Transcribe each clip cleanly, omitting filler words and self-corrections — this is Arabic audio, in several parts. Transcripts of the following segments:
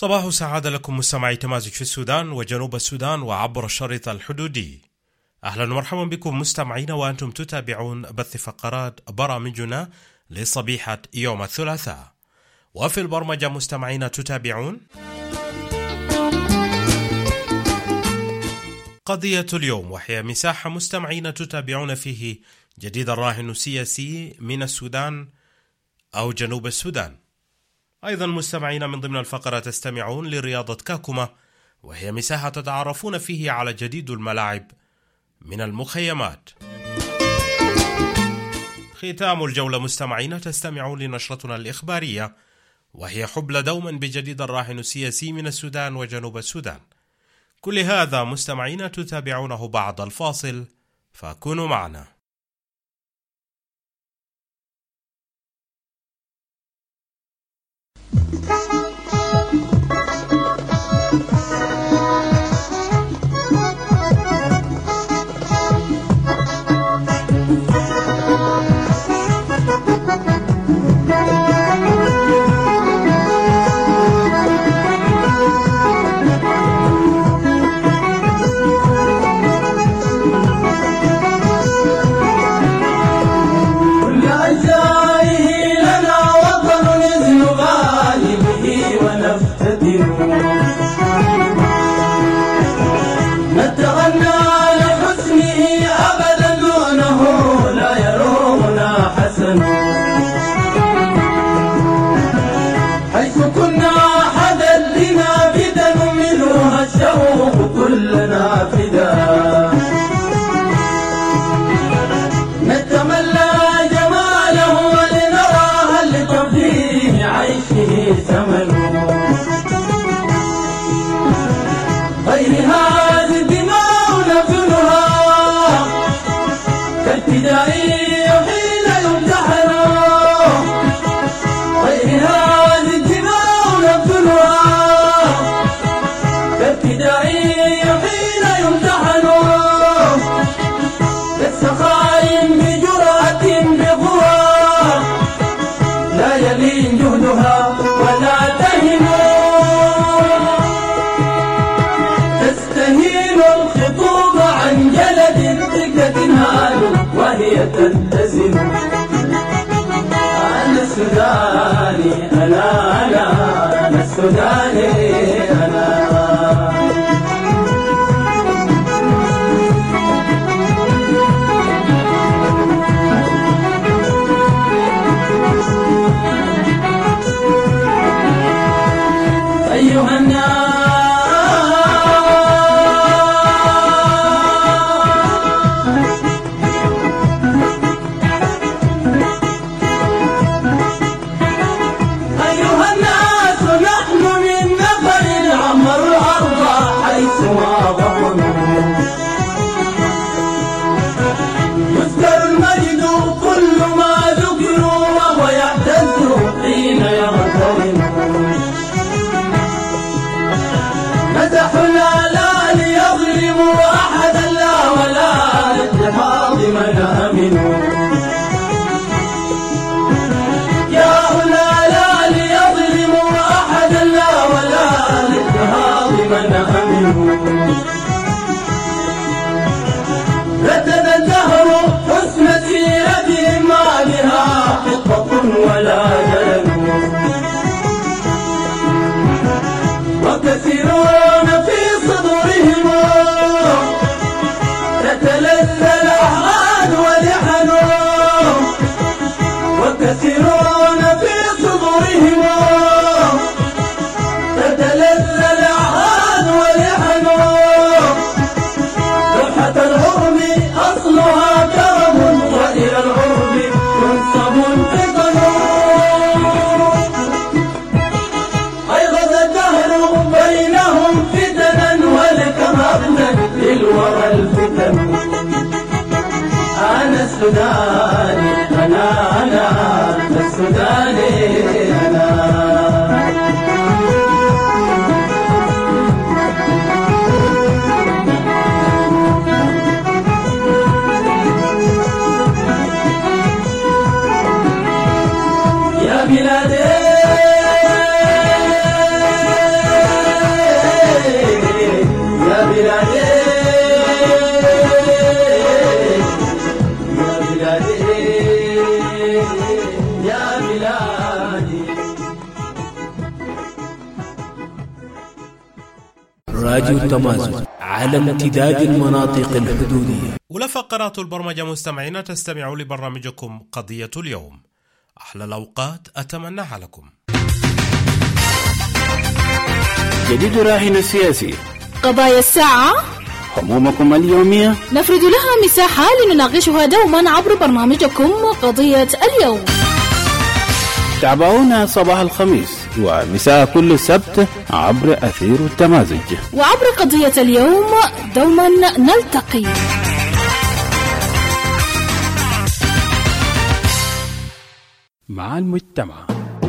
صباح سعادة لكم مستمعي تمازج في السودان وجنوب السودان وعبر الشريط الحدودي. أهلا ومرحبا بكم مستمعين وأنتم تتابعون بث فقرات برامجنا لصبيحة يوم الثلاثاء. وفي البرمجة مستمعين تتابعون قضية اليوم، وهي مساحة مستمعين تتابعون فيه جديد الراهن السياسي من السودان أو جنوب السودان. أيضا مستمعين من ضمن الفقرة تستمعون لرياضة كاكوما، وهي مساحة تتعرفون فيه على جديد الملاعب من المخيمات. ختام الجولة مستمعين تستمعون لنشرتنا الإخبارية، وهي حبلى دوما بجديد الراهن السياسي من السودان وجنوب السودان. كل هذا مستمعين تتابعونه بعد الفاصل، فكونوا معنا. تلتزم. أنا السوداني أنا السوداني أنا. أيها الناس ردد الدهر حسن سيرتهم ما بها خطة ولا جلل، وكثيرون في صدورهم تتلذذ الأحراد ولحن، وكثيرون في صدورهم تتلذذ الأحراد ولحن. العرب أصلها كرم وإلى العرب ينسب الفطن. أيغز الدهر بينهم فتنا ولكمرنا للورى الفتن. أنا السوداني أنا السوداني أنا. بلادي يا بلادي. راديو التمازج على امتداد المناطق الحدودية. ولفقرات البرمجة مستمعين، تستمعوا لبرنامجكم قضية اليوم. أحلى الأوقات أتمناها لكم. جديد الراهن السياسي، قضايا الساعة، همومكم اليومية نفرد لها مساحة لنناقشها دوما عبر برنامجكم قضية اليوم. تابعونا صباح الخميس ومساء كل سبت عبر أثير التمازج، وعبر قضية اليوم دوما نلتقي. مع المجتمع.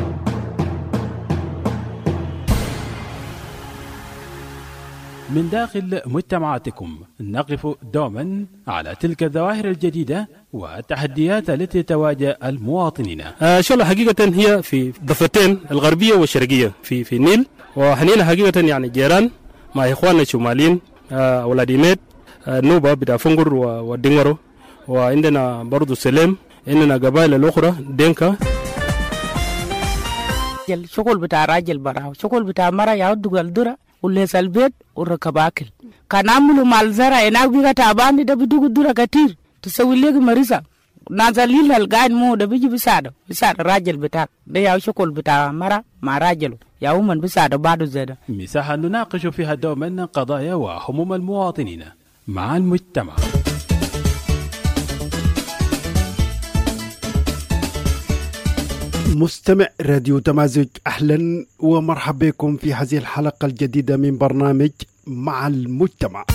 من داخل مجتمعاتكم نقف دوما على تلك الظواهر الجديدة والتحديات التي تواجه المواطنين. شغلة حقيقة هي في ضفتين الغربية والشرقية في النيل، وحنينا حقيقة يعني جيران مع إخواننا الشماليين، أولاد ميت، نوبة بتاع فنجر والدنغرو، وعندنا برضو سليم، عندنا قبائل الأخرى دينكا. شغل بتاع راجل براو، شغل بتاع مرة يعود الدرة وليس البيت وركب أكل. كان عملوا مع الزرع هناك بيجا تعبان، ده بدو الدرة كتير تسوي لك مريضة نازلين القاعد مو ده بيجي بيساعد الراجل بتاعك. ده يا شغل بتاع مرة مع راجله يا ومن بيساعد بعده زيادة. مساحة نناقش فيها دوما قضايا وهموم المواطنين مع المجتمع. مستمع راديو تمازج، أهلا ومرحبا بكم في هذه الحلقة الجديدة من برنامج مع المجتمع.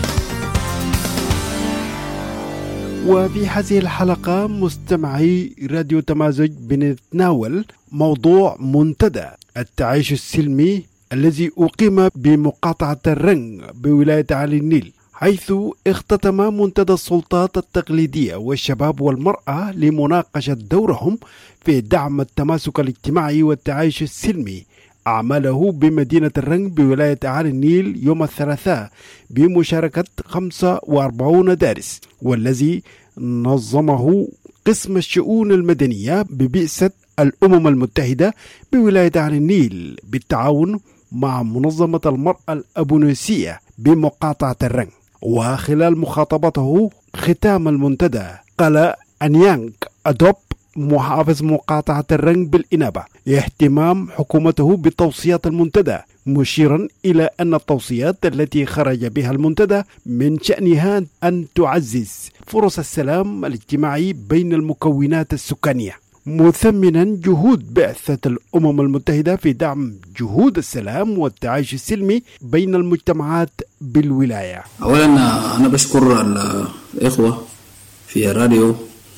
وفي هذه الحلقة مستمعي راديو تمازج بنتناول موضوع منتدى التعايش السلمي الذي أقيم بمقاطعة الرنج بولاية علي النيل، حيث اختتم منتدى السلطات التقليدية والشباب والمرأة لمناقشة دورهم في دعم التماسك الاجتماعي والتعايش السلمي أعماله بمدينة الرنج بولاية علي النيل يوم الثلاثاء بمشاركة 45 دارس، والذي نظمه قسم الشؤون المدنية ببعثة الأمم المتحدة بولاية علي النيل بالتعاون مع منظمة المرأة الأبونيسية بمقاطعة الرنج. وخلال مخاطبته ختام المنتدى قال أنيانغ أدوب محافظ مقاطعة الرنج بالإنابة اهتمام حكومته بتوصيات المنتدى، مشيرا إلى أن التوصيات التي خرج بها المنتدى من شأنها أن تعزز فرص السلام الاجتماعي بين المكونات السكانية، مثمنا جهود بعثة الأمم المتحدة في دعم جهود السلام والتعايش السلمي بين المجتمعات بالولاية. أولا أنا بشكر الإخوة في الراديو.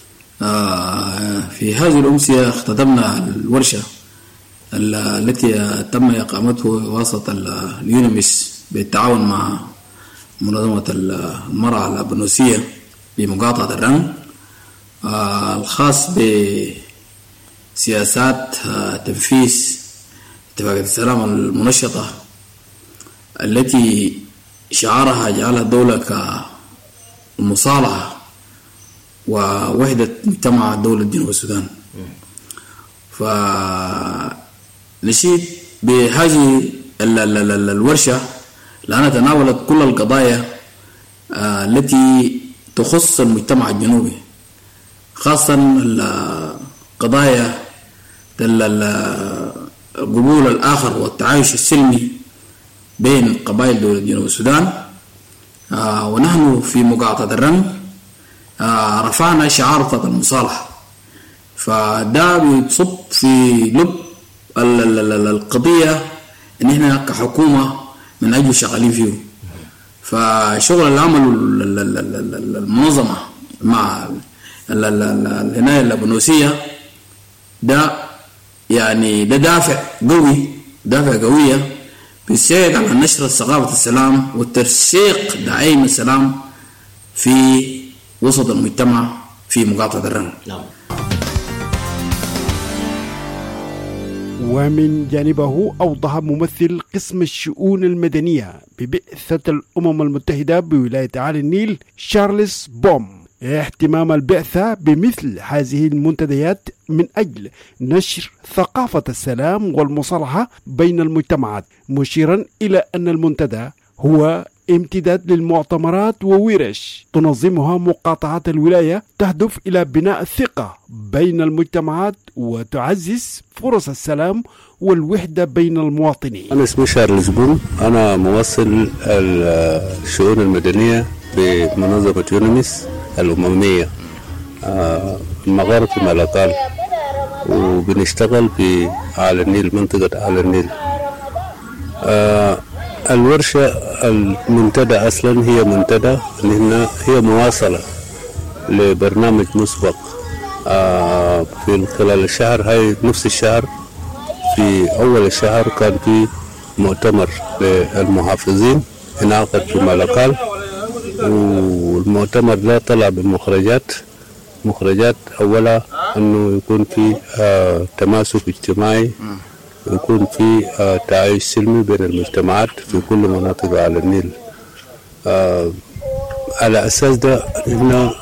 في هذه الأمسية اختتمنا الورشة التي تم إقامته وسط اليونيمس بالتعاون مع منظمة المرأة الأبونيسية بمقاطعة الرنج، الخاص بسياسات تنفيذ اتفاقية السلام المنشطة التي شعارها جعلها الدولة كمصالحة ووحدة مجتمع دولة جنوب السودان. فنشيد بهذه الورشة لأنها تناولت كل القضايا التي تخص المجتمع الجنوبي، خاصة القضايا قبول الآخر والتعايش السلمي بين قبائل دولة جنوب السودان. ونحن في مقاطعة الرنج رفعنا شعار المصالحة، فده بيصب في لب القضية ان احنا كحكومة من اجل شغالين فيه. فشغل العمل المنظمة مع العناية الأبونيسية ده يعني ده دافع قوية بيساعد على نشر ثقافة السلام والترسيق دعائم السلام في وسط المجتمع في مقاطعة الرنج. ومن جانبه أوضح ممثل قسم الشؤون المدنية ببعثة الأمم المتحدة بولاية علي النيل شارلز بوم اهتمام البعثة بمثل هذه المنتديات من أجل نشر ثقافة السلام والمصالحة بين المجتمعات، مشيرا إلى أن المنتدى هو امتداد للمؤتمرات وورش تنظمها مقاطعات الولاية تهدف إلى بناء الثقة بين المجتمعات وتعزز فرص السلام والوحدة بين المواطنين. أنا اسمي شارل زبون، أنا موصل الشؤون المدنية بمنظمة يونميس الأممية المغارب في ملقال، وبنشتغل في على النيل، منطقة على النيل. الورشة المنتدى أصلا هي منتدى، هي مواصلة لبرنامج مسبق في خلال الشهر. هاي نفس الشهر في أول الشهر كان في مؤتمر للمحافظين انعقد في ملقال، والمؤتمر ده طلع بمخرجات أولا أنه يكون في تماسك اجتماعي، يكون في تعايش سلمي بين المجتمعات في كل مناطق على النيل. على أساس ده إحنا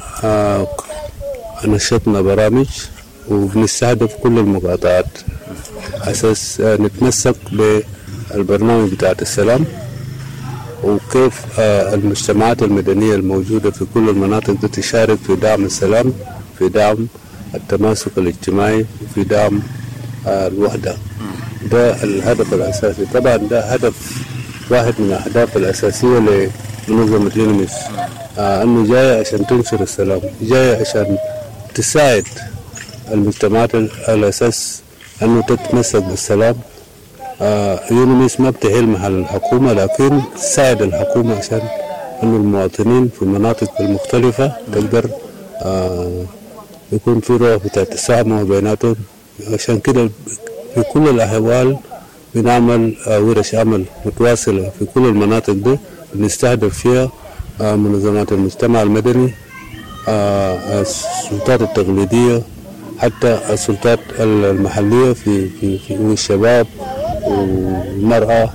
نشطنا برامج وبنستهدف كل المقاطعات أساس نتمسك بالبرنامج بتاع السلام، وكيف المجتمعات المدنية الموجودة في كل المناطق تشارك في دعم السلام، في دعم التماسك الاجتماعي، في دعم الوحدة. ده الهدف الأساسي. طبعا ده هدف واحد من الأهداف الأساسية لمنظمة يونميس، أنه جاية عشان تنشر السلام، جاية عشان تساعد المجتمعات على أساس أنه تتمسك بالسلام. يونميس ما بتحل محل الحكومة، لكن تساعد الحكومة عشان أنه المواطنين في المناطق المختلفة تقدر يكون في روح بتاع التسامح بيناتهم. عشان كده في كل الأحوال بنعمل ورش عمل متواصلة في كل المناطق دي، بنستهدف فيها منظمات المجتمع المدني، السلطات التقليدية، حتى السلطات المحلية في الشباب والمرأة.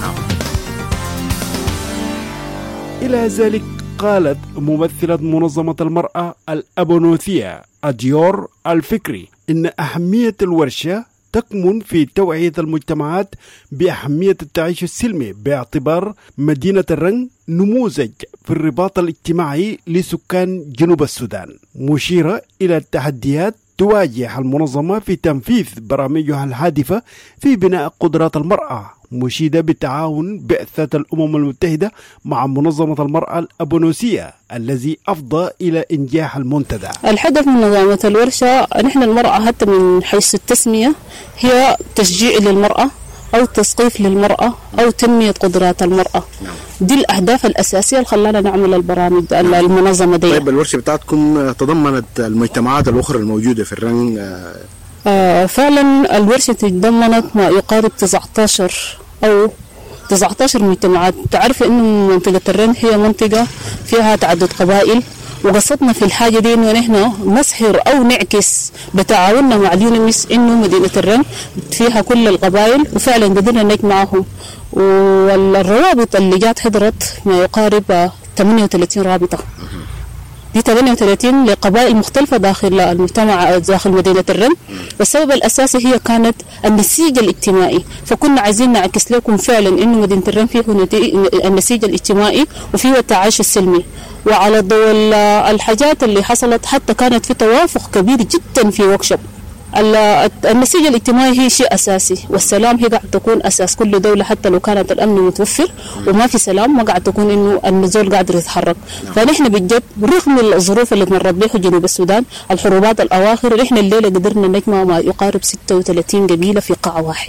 إلى ذلك قالت ممثلة منظمة المرأة الأبونوثية أديور الفكري إن أهمية الورشة تكمن في توعية المجتمعات بأهمية التعايش السلمي، باعتبار مدينة الرنج نموذج في الرباط الاجتماعي لسكان جنوب السودان، مشيرة إلى التحديات تواجه المنظمة في تنفيذ برامجها الهادفة في بناء قدرات المرأة، مشيدة بتعاون بعثة الأمم المتحدة مع منظمة المرأة الأبونوسية الذي أفضى إلى إنجاح المنتدى. الهدف من منظمة الورشة نحن المرأة حتى من حيث التسمية هي تشجيع للمرأة أو تثقيف للمرأة أو تنمية قدرات المرأة. دي الأهداف الأساسية اللي خلانا نعمل البرامج المنظمة دي. طيب الورشة بتاعتكم تضمنت المجتمعات الأخرى الموجودة في الرنج؟ فعلا الورشة تضمنت ما يقارب 19 مجتمعات. تعرف إنه منطقة الرنج هي منطقة فيها تعدد قبائل، وقصدنا في الحاجة دي إنه نحن نسهر أو نعكس بتعاوننا مع اليونميس إنه مدينة الرنج فيها كل القبائل، وفعلا قدرنا نجمعهم. والروابط اللي جات حضرت ما يقارب 38 رابطة، دي 38 لقبائل مختلفة داخل المجتمع داخل مدينة الرنج. والسبب الأساسي هي كانت النسيج الاجتماعي، فكنا عايزين نعكس لكم فعلا إنه مدينة الرنج فيه النسيج الاجتماعي وفيه التعايش السلمي. وعلى ضوء الحاجات اللي حصلت حتى كانت في توافق كبير جدا في وركشوب. النسيج الاجتماعي هي شيء أساسي، والسلام هي قاعد تكون أساس كل دولة، حتى لو كانت الأمن متوفر وما في سلام ما قاعد تكون إنه النزول قاعد يتحرك. فنحن بجد رغم الظروف اللي تمر بها جنوب السودان، الحروبات الأواخر، نحن الليلة قدرنا نجمع ما يقارب 36 قبيلة في قاع واحد.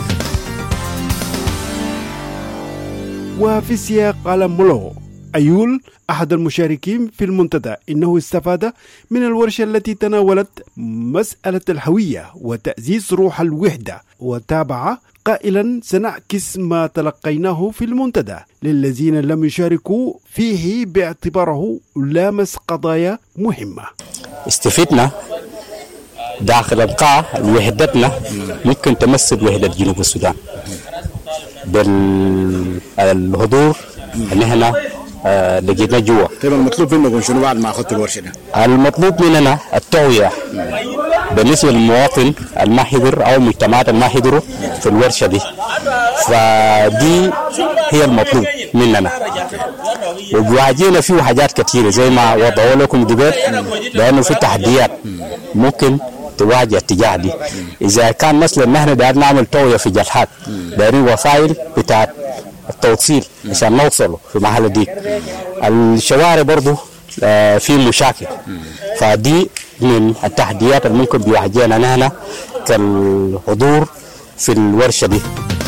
وفي سياق على مولو أيول أحد المشاركين في المنتدى إنه استفاد من الورشة التي تناولت مسألة الهوية وتأسيس روح الوحدة، وتابع قائلا سنعكس ما تلقيناه في المنتدى للذين لم يشاركوا فيه باعتباره لامس قضايا مهمة. استفدنا داخل القاعة وحدتنا ممكن تمثل وحدة جنوب السودان بالحضور ان احنا لقينا جوا. طيب المطلوب منكم شنو بعد ما اخذتوا الورشه دي؟ المطلوب مننا التوعيه بالنسبه للمواطن ما حضر او المجتمعات ما حضروا في الورشه دي، فدي هي المطلوب مننا. وبيواجهنا فيه حاجات كثيره زي ما وضعوا لكم دبيت، لانه في تحديات ممكن تواجه الاتجاه دي. اذا كان مثلا نحن دايرين نعمل توعيه في جلحات، دايرين وسائل بتاعت التوصيل عشان نوصلوا في محل دي. الشوارع برضو في مشاكل، فدي من التحديات اللي ممكن بيواجهنا نحن كالحضور في الورشه دي.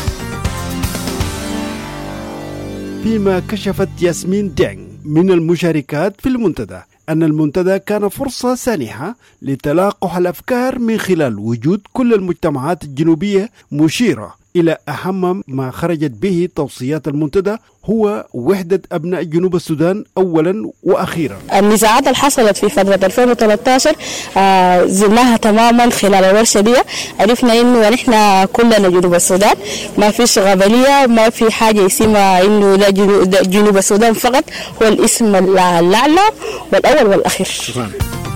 فيما كشفت ياسمين دينغ من المشاركات في المنتدى أن المنتدى كان فرصة سانحة لتلاقح الأفكار من خلال وجود كل المجتمعات الجنوبية، مشيرة إلى أهم ما خرجت به توصيات المنتدى هو وحدة أبناء جنوب السودان أولا وأخيرا. النزاعات اللي حصلت في فترة 2013 زلناها تماما خلال الورشة دي. عرفنا إنه نحن كلنا جنوب السودان، ما فيش غبلية، ما في حاجة اسمها إنه ده جنوب السودان فقط، هو الاسم الأعلى والأول والأخير. شكرا.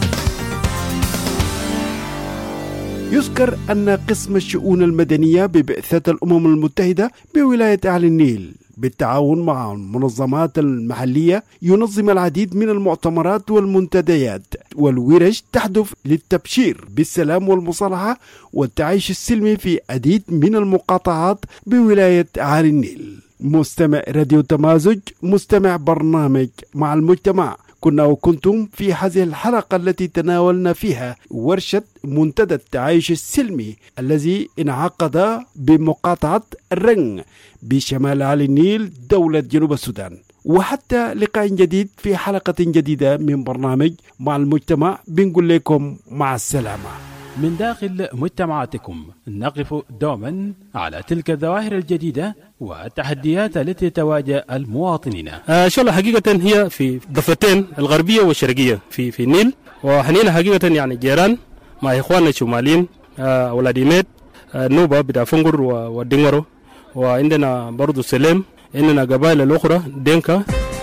يذكر أن قسم الشؤون المدنية ببعثة الأمم المتحدة بولاية أعلى النيل بالتعاون مع المنظمات المحلية ينظم العديد من المؤتمرات والمنتديات والورش تهدف للتبشير بالسلام والمصالحة والتعايش السلمي في عديد من المقاطعات بولاية أعلى النيل. مستمع راديو تمازج، مستمع برنامج مع المجتمع، كنا وكنتم في هذه الحلقة التي تناولنا فيها ورشة منتدى التعايش السلمي الذي انعقد بمقاطعة الرنج بشمال أعلى النيل دولة جنوب السودان. وحتى لقاء جديد في حلقة جديدة من برنامج مع المجتمع، بنقول لكم مع السلامة. من داخل مجتمعاتكم نقف دوما على تلك الظواهر الجديدة والتحديات التي تواجه المواطنين. إن شاء الله حقيقة هي في ضفتين الغربية والشرقية في النيل، وحنينا حقيقة يعني جيران مع إخواننا الشماليين ولاديميت نوبة بتاع فنجر ودينغورو، وعندنا برضو سليم، عندنا قبائل الأخرى دينكا.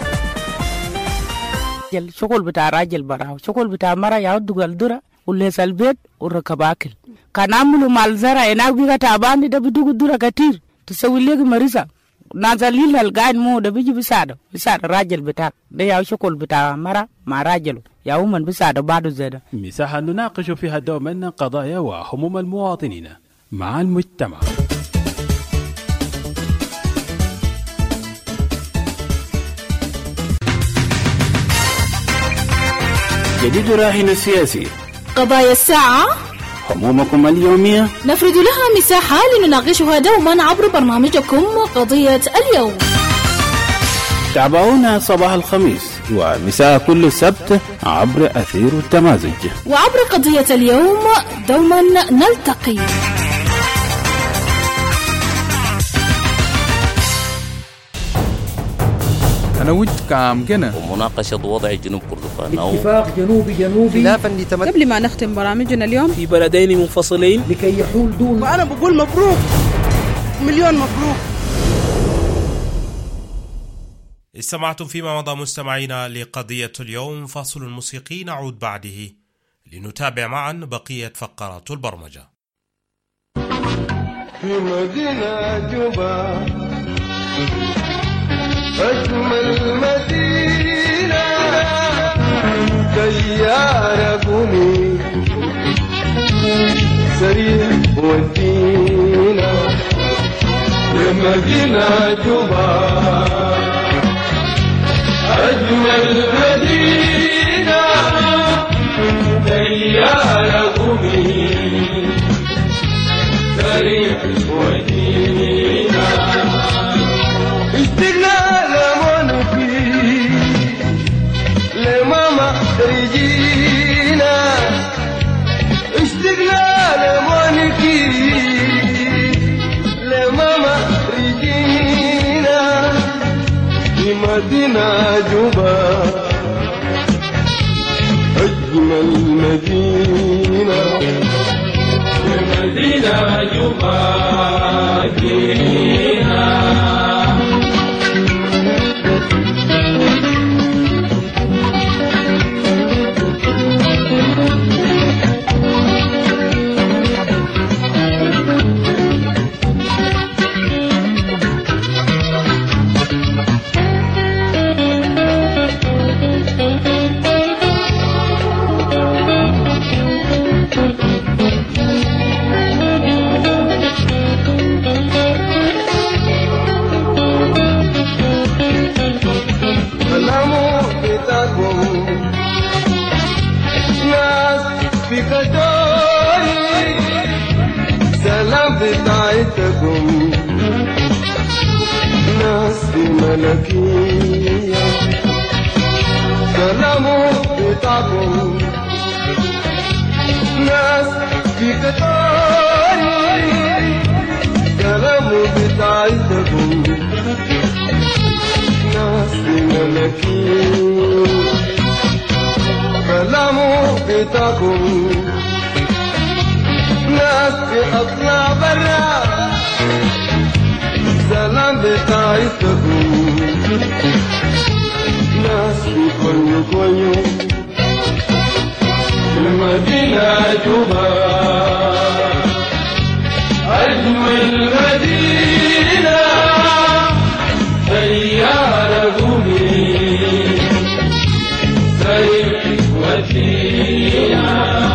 الشغل بتاع راجل براو، شغل بتاع مرة يعود الدرة وليس البيت وركب أكل. كان عملوا مال زرع هناك بيجا تعبان ده بدوق الدرة كتير تسوي لك مريضة نازلين القاعد مو ده بيجي بيساعد الراجل بتاعك ده يا شغل بتاع مرة مع راجله يا من بيساعد بعده زيادة. مساحة نناقش فيها دوما قضايا وهموم المواطنين مع المجتمع. جديد الراهن السياسي، قضايا الساعة، همومكم اليومية، نفرد لها مساحة لنناقشها دوما عبر برنامجكم قضية اليوم. تابعونا صباح الخميس ومساء كل سبت عبر أثير التمازج، وعبر قضية اليوم دوما نلتقي. أنا ود كام جنة ومناقشة وضع جنوب كردفان أو اتفاق جنوبي خلافا قبل ما نختم برامجنا اليوم في بلدين منفصلين لكي يحول دون. وأنا بقول مبروك، مليون مبروك. استمعتم فيما مضى مستمعينا لقضية اليوم، فاصل موسيقي نعود بعده لنتابع معا بقية فقرات البرمجة. في مدينة جوبا أجمل مدينة سيارة قومي سريع ودينا يا مدينة جوبا أجمل مدينة سيارة قومي سريع ودينا استقلال منفي لماما رجينا استقلال منفي لماما رجينا في مدينة جوبا أجمل مدينة في مدينة جوبا مدينة بتاعتكم ناس في ملكية، كلامه بتاعكم ناس في قطار، كلامه بتاعتكم ناس في ملكية، كلامه بتاعكم ناس في أطلع برا، سلام بتاعتكم ناس في كونيو كونيو، المدينة جوبا أجمل مدينة، سيارة قومي سير وسيلة.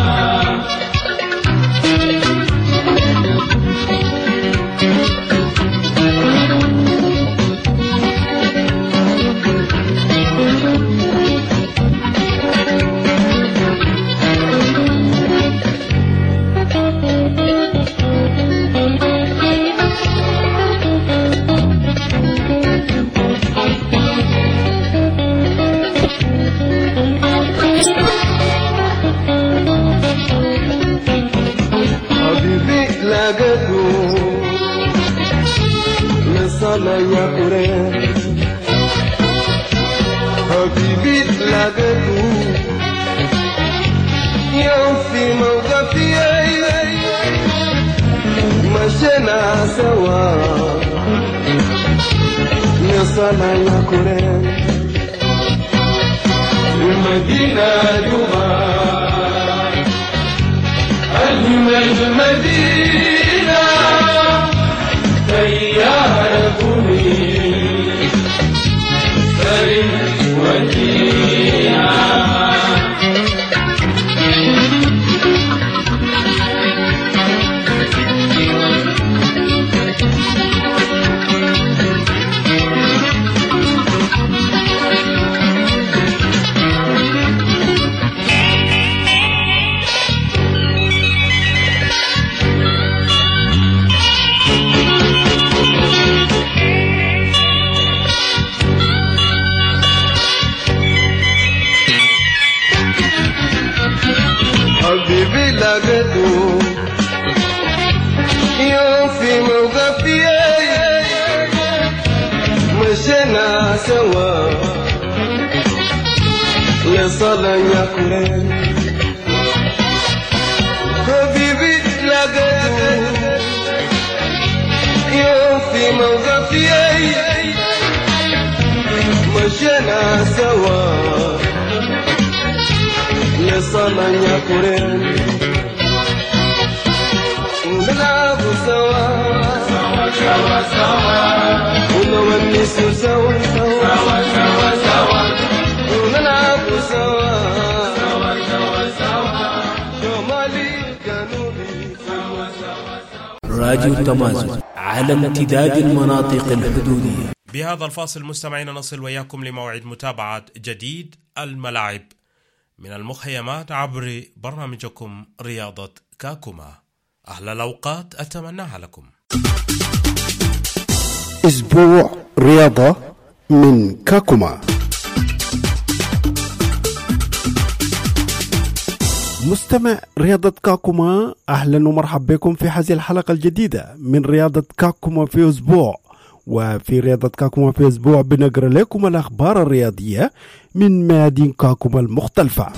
يا قريب حبيبي لقيته يوم في موقفي مشينا سوا، نصل يا قريب المدينة جوا أجمل مدينة، سيارة قومي سريع وديعة. حبيبي لقيته يوم في موقفي مشينا سوا، لصلاة يا قريب حبيبي لقيته يوم في موقفي مشينا سوا، لصلاة يا قريب ونلعب سوا سوا سوا سوا، ونونس سوا سوا سوا سوا، ونلعب سوا سوا سوا سوا، شمالي جنوبي سوا سوا. راديو التمازن على امتداد المناطق الحدودية. بهذا الفاصل مستمعين نصل وياكم لموعد متابعة جديد الملاعب من المخيمات عبر برنامجكم رياضة كاكوما. أهلا الأوقات أتمناها لكم. أسبوع رياضة من كاكوما. مستمع رياضة كاكوما، أهلا ومرحبا بكم في هذه الحلقة الجديدة من رياضة كاكوما في أسبوع. وفي رياضة كاكوما في أسبوع بنقرأ لكم الأخبار الرياضية من ميادين كاكوما المختلفة.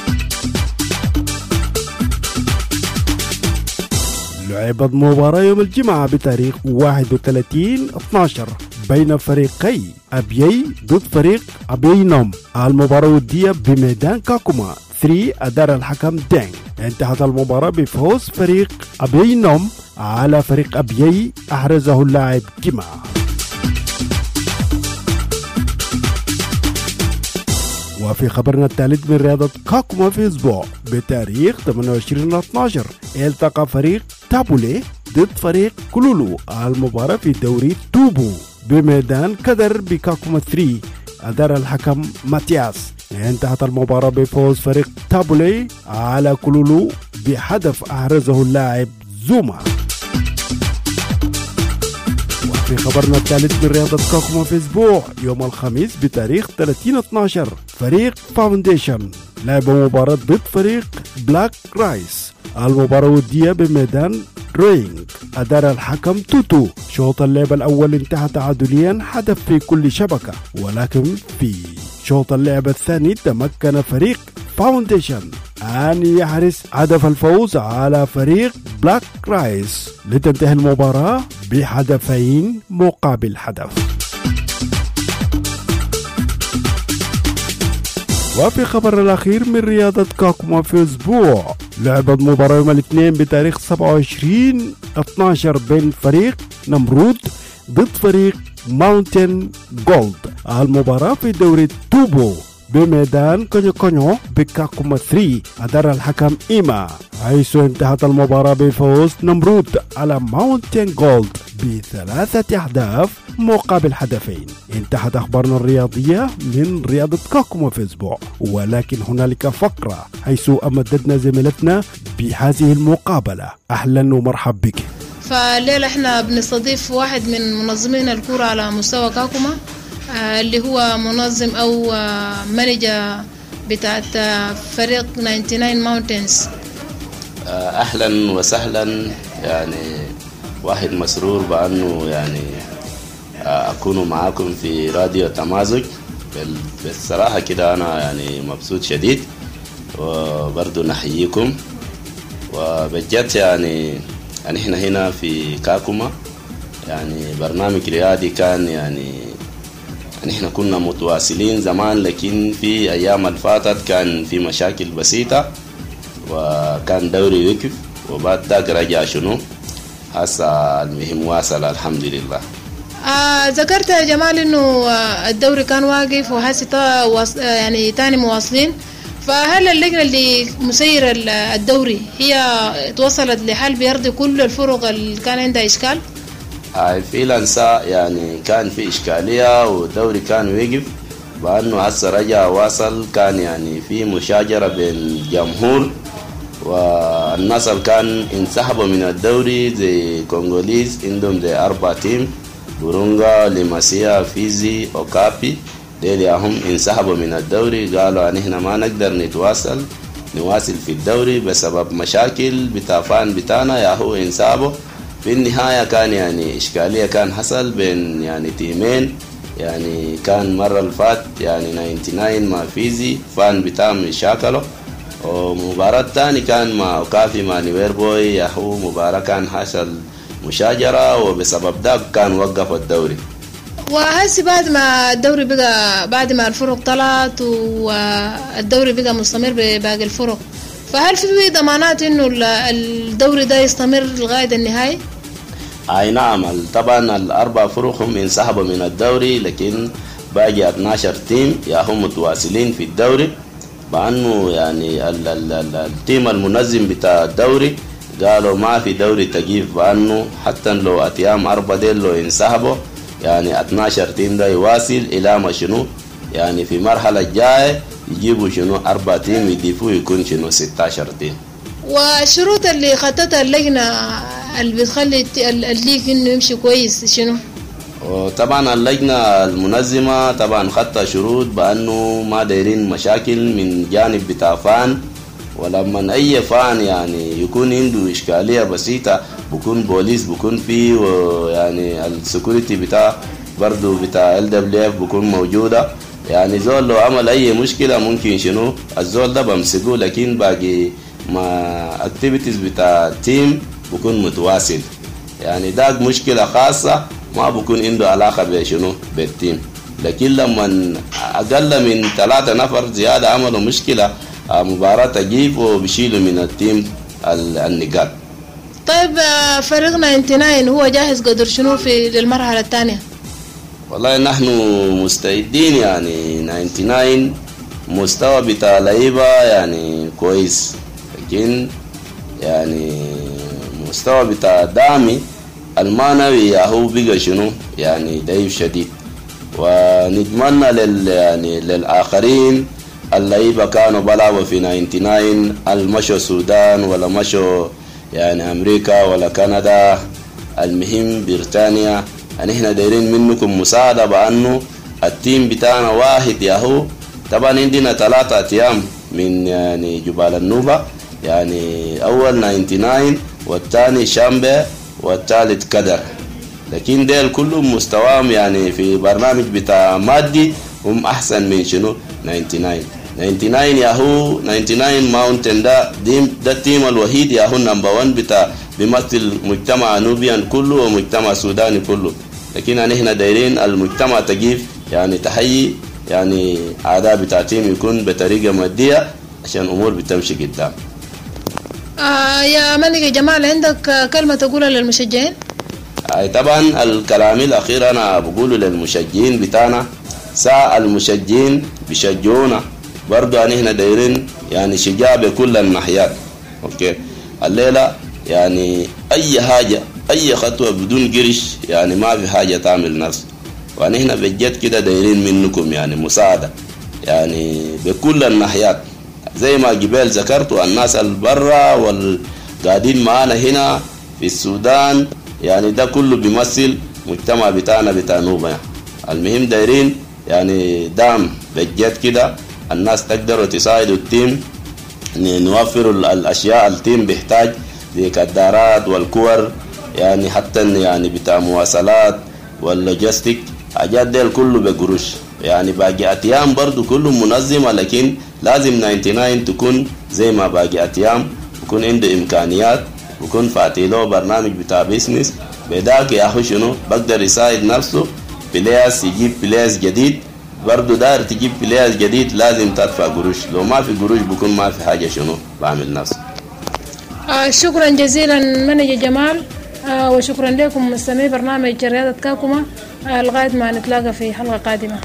لعبت مباراة يوم الجمعة بتاريخ 31/12 بين فريقي أبيي ضد فريق أبيي نوم. المباراة ودية بميدان كاكوما 3 أدار الحكم دينغ. انتهت المباراة بفوز فريق أبيي نوم على فريق أبيي، أحرزه اللاعب جمع. وفي خبرنا الثالث من رياضة كاكوما في أسبوع بتاريخ 28/12 التقى فريق تابولي ضد فريق كولولو. المباراة في دوري توبو بميدان كدر بكاكوما 3، أدار الحكم ماتياس. انتهت المباراة بفوز فريق تابولي على كولولو بهدف أحرزه اللاعب زوما. وفي خبرنا الثالث من رياضة كاكوما في أسبوع يوم الخميس بتاريخ 30/12 فريق فاونديشن لعب مباراة ضد فريق بلاك رايس. المباراة ودية بميدان رينج. أدار الحكم توتو. شوط اللعب الأول انتهى تعادليا، هدف في كل شبكة، ولكن في شوط اللعب الثاني تمكن فريق فاونديشن أن يحرز هدف الفوز على فريق بلاك رايس لتنتهي المباراة بهدفين مقابل هدف. وفي خبر الأخير من رياضة كاكوما في أسبوع لعبت مباراة يوم الاثنين بتاريخ 27/12 بين فريق نمرود ضد فريق ماونتن جولد. المباراة في دوري توبو بميدان كونيو كونيو بكاكوما 3. أدار الحكم إيما، حيث انتهت المباراة بفوز نمرود على ماونتن جولد ب3 أهداف مقابل هدفين. انتهت أخبارنا الرياضية من رياضة كاكوما في أسبوع، ولكن هنالك فقرة حيث أمددنا زميلتنا بهذه المقابلة. أهلا ومرحب بك. فالليلة احنا بنستضيف واحد من منظمين الكرة على مستوى كاكوما، اللي هو منظم أو مانجر بتاعت فريق 99 ماونتينز. أهلا وسهلا، يعني واحد مسرور بأنه يعني أكون معاكم في راديو تمازج. بالصراحة كده أنا يعني مبسوط شديد، وبرضو نحييكم. وبجد يعني احنا هنا في كاكوما يعني برنامج رياضي كان يعني احنا كنا متواصلين زمان، لكن في أيام الفاتت كان في مشاكل بسيطة وكان دوري وقف، وبعد ذاك رجع شنو هسا المهم واصل الحمد لله. ذكرت يا جمال انه الدوري كان واقف وهسه يعني تاني مواصلين، فهل اللجنة اللي مسيرة الدوري هي توصلت لحل بيرضي كل الفرق اللي كان عندها إشكال؟ في لنسا يعني كان في إشكالية والدوري كان وقف، بأنه هسه رجع واصل. كان يعني في مشاجرة بين الجمهور والناس اللي كان انسحبوا من الدوري، زي كونغوليز عندهم زي 4 تيم، بورونغا، ليماسيا، فيزي، أوكابي، ديل هم انسحبوا من الدوري. قالوا ان احنا ما نقدر نواصل في الدوري بسبب مشاكل بتافان بتاعنا، يا هو انسحبوا. في النهاية كان يعني إشكالية كان حصل بين يعني تيمين، يعني كان مرة الفات يعني 99 مع فيزي فان بتاعهم يشاكلوا، ومباراة تاني كان مع أوكافي مع نيوير بوي، يا هو مباراة كان حصل مشاجرة، وبسبب ده كان وقف الدوري. وهسي بعد ما الدوري بقى، بعد ما الفرق طلعت والدوري بقى مستمر بباقي الفرق، فهل في ضمانات انه الدوري ده يستمر لغاية النهاية؟ اي نعم، طبعا ال4 فرق هم انسحبوا من الدوري، لكن باقي 12 تيم يا هم متواصلين في الدوري، بأنه يعني التيم المنظم بتاع الدوري قالوا ما في دوري تجيب، بأنه حتى لو أتيام 4 ديل لو انسحبوا يعني 12 تيم ده يواصل إلى ما شنو يعني في مرحلة الجاية يجيبوا شنو 4 تيم يضيفوا يكون شنو 16 تيم. والشروط اللي خطتها اللجنة اللي بتخلي الليج إنه يمشي كويس شنو؟ وطبعا اللجنة المنظمة طبعا خطة شروط بأنه ما دايرين مشاكل من جانب بتاع فان، ولما أي فان يعني يكون عنده إشكالية بسيطة بكون بوليس بكون فيه، ويعني السكوريتي بتاع برضو بتاع LWF بكون موجودة. يعني زول لو عمل أي مشكلة ممكن شنو الزول ده بمسكوه، لكن باقي ما اكتيفيتيز بتاع تيم بكون متواصل. يعني داك مشكلة خاصة ما بكون عنده علاقة بشنو بالتيم، لكن لما أقل من 3 نفر زيادة عملوا مشكلة مباراة تجيب وبيشيلوا من التيم النقاط. طيب فريقنا 99 هو جاهز قدر شنو في للمرحلة الثانية؟ والله نحن مستعدين، يعني 99 مستوى بتاع لعيبة يعني كويس، لكن يعني مستوى بتاع دامي المعنوي هو بقى شنو يعني ضعيف شديد. ونتمنى يعني للآخرين اللعيبة كانوا بلعبوا في 99 المشوا السودان ولا مشوا يعني أمريكا ولا كندا، المهم بريطانيا يعني احنا دايرين منكم مساعدة بأنه التيم بتاعنا واحد ياهو. طبعا عندنا 3 أيام من يعني جبال النوبة، يعني أول 99 والثاني شامبة والثالث كدر، لكن ديل كلهم مستواهم يعني في برنامج بتاع مادي هم أحسن من شنو 99 ياهو. 99 ماونتن ده التيم الوحيد ياهو نمبر 1 بتاع بيمثل مجتمع نوبيان كله ومجتمع سوداني كله، لكن احنا دايرين المجتمع تجيب يعني تحيي يعني أعداء بتاع تيم يكون بطريقة مادية عشان الأمور بتمشي قدام. يا ملك جمال، عندك كلمة تقولها للمشجعين؟ طبعا الكلام الأخير أنا بقوله للمشجعين بتاعنا، ساعة المشجعين بيشجعونا برضو أن احنا دايرين يعني شجاع بكل الناحيات. أوكي، الليلة يعني أي حاجة أي خطوة بدون قرش يعني ما في حاجة تعمل نفس، وأن احنا بجد كده دايرين منكم يعني مساعدة يعني بكل الناحيات، زي ما جبال ذكرتوا الناس البرة والقاعدين معانا هنا في السودان، يعني ده كله بيمثل مجتمع بتاعنا بتاع نوبة يعني. المهم دايرين يعني دعم بجد كده، الناس تقدر وتساعدوا التيم، نوفر الأشياء التيم بيحتاج زي كدارات والكور يعني حتى يعني بتاع مواصلات واللوجستيك، حاجات ديل كله بقروش يعني. باقي أتيام برضو كله منظمة، لكن لازم 99 تكون زي ما باقي أتيام، يكون عنده إمكانيات، يكون فاتي له برنامج بتاع بيزنس، بداك يا شنو بقدر يساعد نفسه بلاس، يجيب بلاس جديد. برضو دار تجيب بلاس جديد لازم تدفع قروش، لو ما في قروش بكون ما في حاجة شنو بعمل نفسه. شكرا جزيلا منجي جمال، وشكرا لكم مستمعي برنامج رياضة كاكوما، لغاية ما نتلاقى في حلقة قادمة.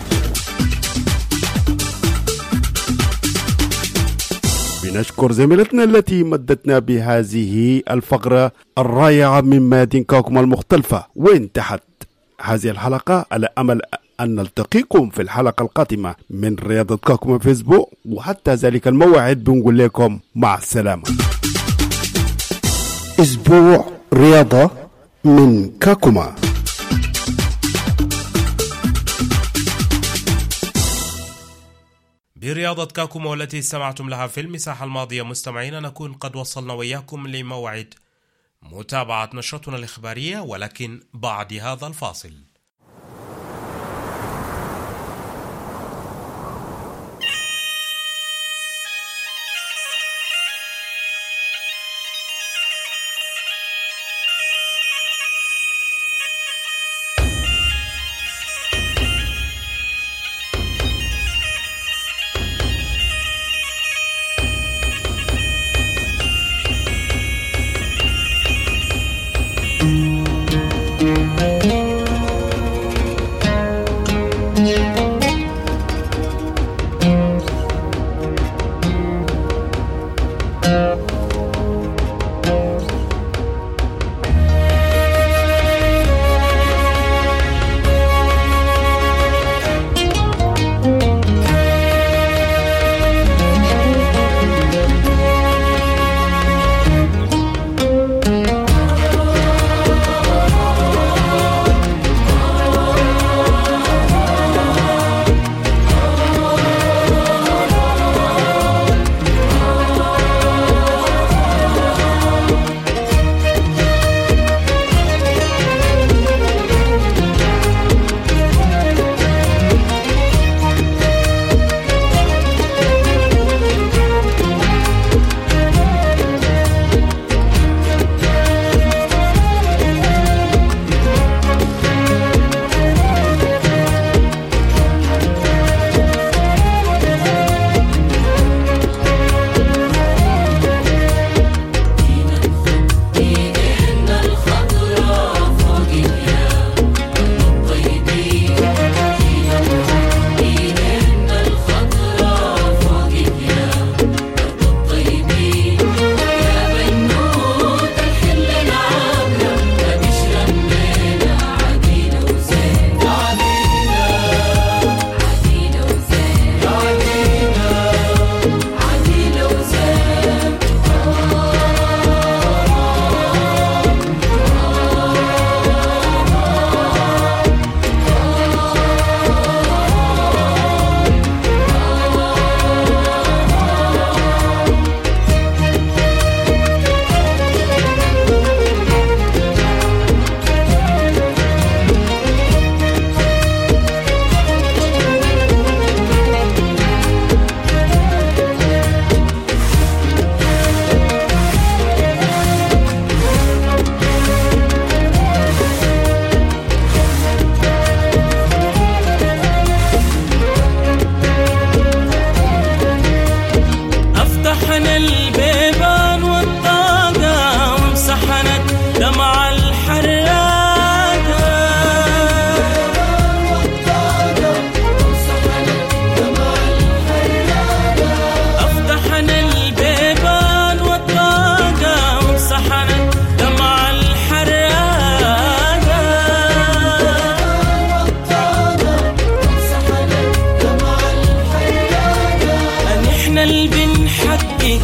بنشكر زميلتنا التي مدتنا بهذه الفقرة الرائعة من ميادين كاكوما المختلفة. وانتهت هذه الحلقة على أمل أن نلتقيكم في الحلقة القادمة من رياضة كاكوما فيسبوك، وحتى ذلك الموعد بنقول لكم مع السلامة. أسبوع رياضة من كاكوما. برياضة كاكوما والتي استمعتم لها في المساحة الماضية مستمعين، نكون قد وصلنا وإياكم لموعد متابعة نشرتنا الإخبارية، ولكن بعد هذا الفاصل.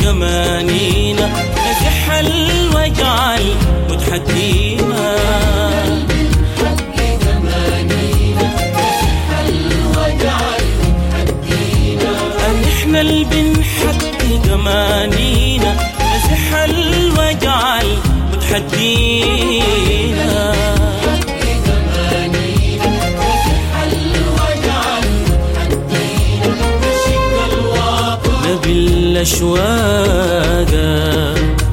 جمانينا نزح الوجع متحدينا نحن اللي بنحكي جمانينا نزح الوجع متحدينا نبي الأشواق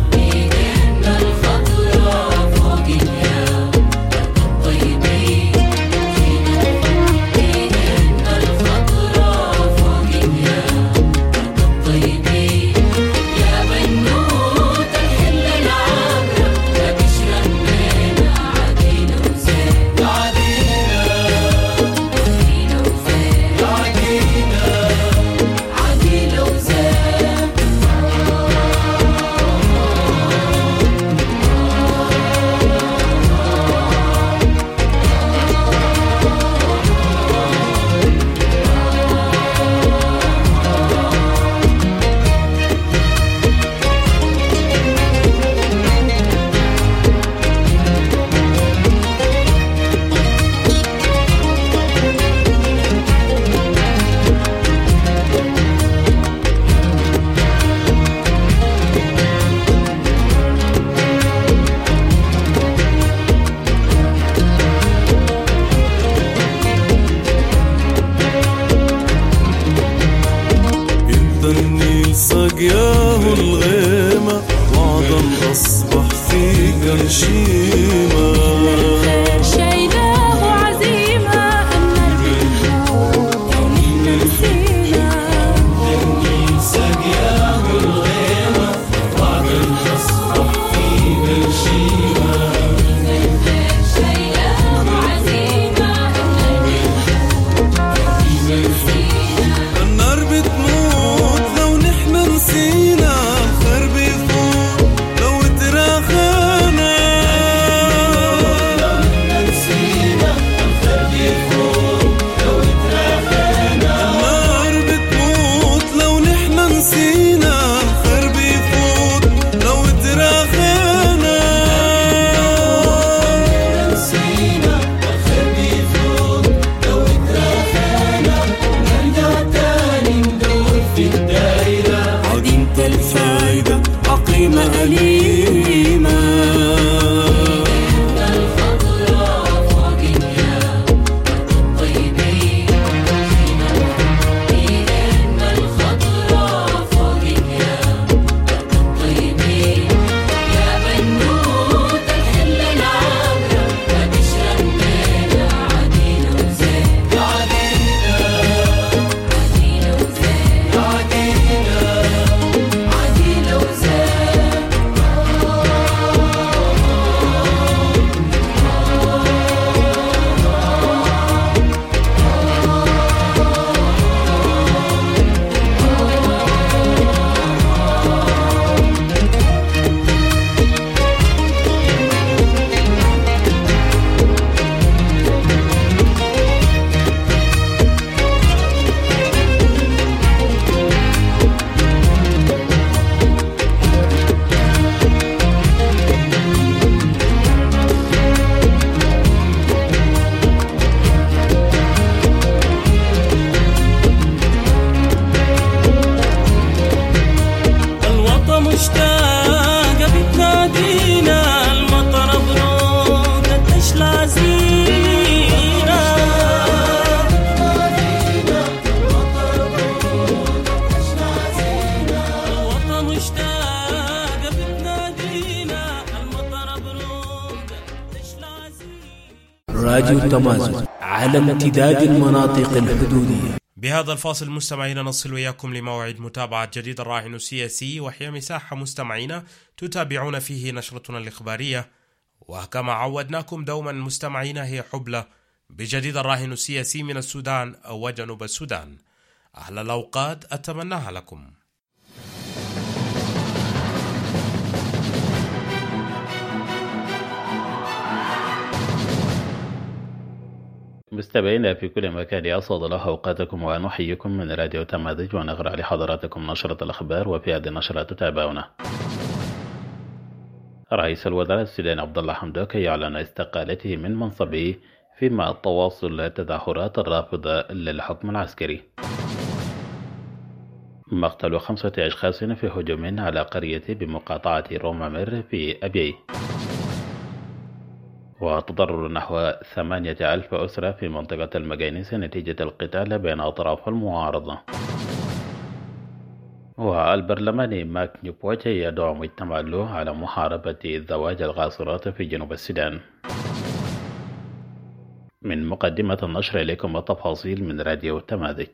راديو التمازن على امتداد المناطق الحدودية. بهذا الفاصل مستمعينا نصل وياكم لموعد متابعة جديد الراهن السياسي، وهي مساحة مستمعينا تتابعون فيه نشرتنا الإخبارية، وكما عودناكم دوما مستمعينا هي حبلة بجديد الراهن السياسي من السودان وجنوب السودان. أهلا الأوقات أتمناها لكم. مستمعينا في كل مكان، أسعد الله أوقاتكم ونحييكم من راديو تماذج، ونقرأ لحضراتكم نشرة الأخبار. وفي هذه النشرة تتابعونا. رئيس الوزراء السوداني عبد الله حمدوك يعلن استقالته من منصبه فيما تواصل تظاهرات الرافضة للحكم العسكري. مقتل 5 أشخاص في هجوم على قرية بمقاطعة رومامير في أبيي. وتضرر نحو 8,000 أسرة في منطقة المجانيس نتيجة القتال بين أطراف المعارضة. والبرلماني ماك نيوبوتش يدعو مجتمع له على محاربة زواج الغاصرات في جنوب السودان. من مقدمة النشر إليكم التفاصيل من راديو تماذج.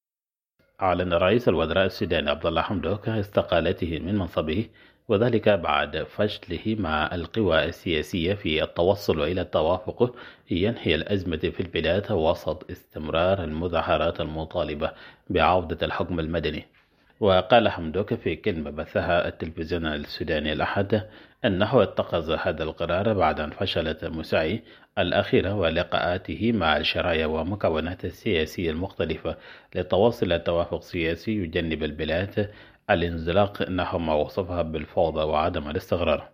أعلن رئيس الوزراء السوداني عبد الله حمدوك استقالته من منصبه، وذلك بعد فشله مع القوى السياسية في التوصل إلى التوافق ينهي الأزمة في البلاد وسط استمرار المظاهرات المطالبة بعودة الحكم المدني. وقال حمدوك في كلمة بثها التلفزيون السوداني الأحد أنه اتخذ هذا القرار بعد أن فشلت مساعي الأخيرة ولقاءاته مع الشرايع ومكونات السياسية المختلفة لتواصل التوافق السياسي يجنب البلاد الانزلاق نحو ما وصفها بالفوضى وعدم الاستقرار.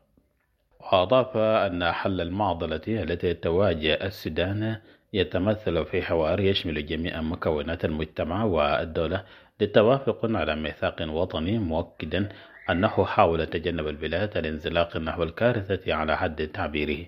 وأضاف أن حل المعضلة التي تواجه السودان يتمثل في حوار يشمل جميع مكونات المجتمع والدولة للتوافق على ميثاق وطني، مؤكدا أنه حاول تجنب البلاد الانزلاق نحو الكارثة على حد تعبيره.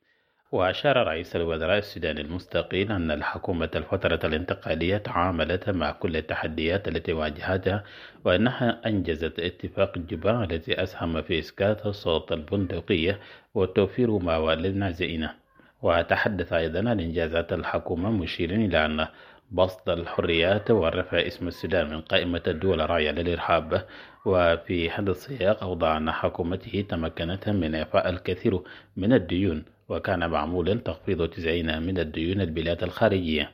وأشار رئيس الوزراء السوداني المستقيل أن الحكومة الفترة الانتقالية تعاملت مع كل التحديات التي واجهتها، وأنها أنجزت اتفاق جوبا الذي أسهم في إسكات السلطة البندقية وتوفير مأوى للنازئين. وتحدث أيضا عن إنجازات الحكومة، مشيرا إلى أن بسط الحريات ورفع اسم السودان من قائمة الدول الراعية للإرهاب. وفي هذا السياق أوضح أن حكومته تمكنت من إعفاء الكثير من الديون، وكان معمولا تخفيض 90 من الديون البلاد الخارجية.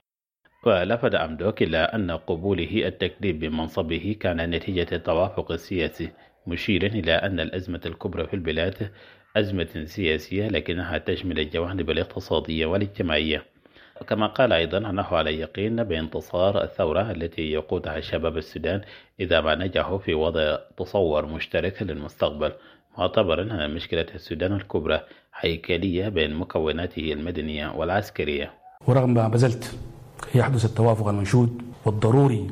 ولفت حمدوك إلى أن قبوله التكليف بمنصبه كان نتيجة التوافق السياسي، مشيرا إلى أن الأزمة الكبرى في البلاد أزمة سياسية لكنها تشمل الجوانب الاقتصادية والاجتماعية. كما قال أيضا أنه على يقين بانتصار الثورة التي يقودها شباب السودان إذا ما نجحوا في وضع تصور مشترك للمستقبل، معتبرا أن مشكلة السودان الكبرى هيكلية بين مكوناته المدنية والعسكرية. ورغم ما بذلت يحدث التوافق المنشود والضروري